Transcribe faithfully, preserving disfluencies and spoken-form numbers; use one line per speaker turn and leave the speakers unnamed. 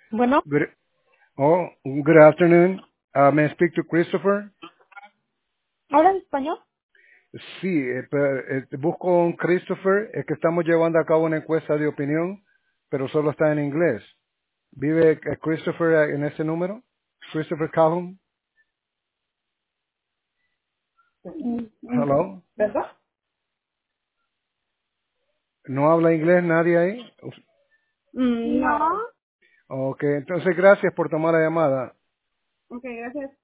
Bueno,
Good, oh, good afternoon. Uh, may I speak to Christopher?
¿hablas español?
Sí, eh, pe- eh, busco un Christopher. Es que estamos llevando a cabo una encuesta de opinión, pero solo está en inglés. ¿Vive eh, Christopher en ese número? Christopher Callum.
Mm, mm,
Hello.
¿Verdad?
¿No habla inglés nadie ahí?
Mm, no.
Ok, entonces gracias por tomar la llamada.
Ok, gracias.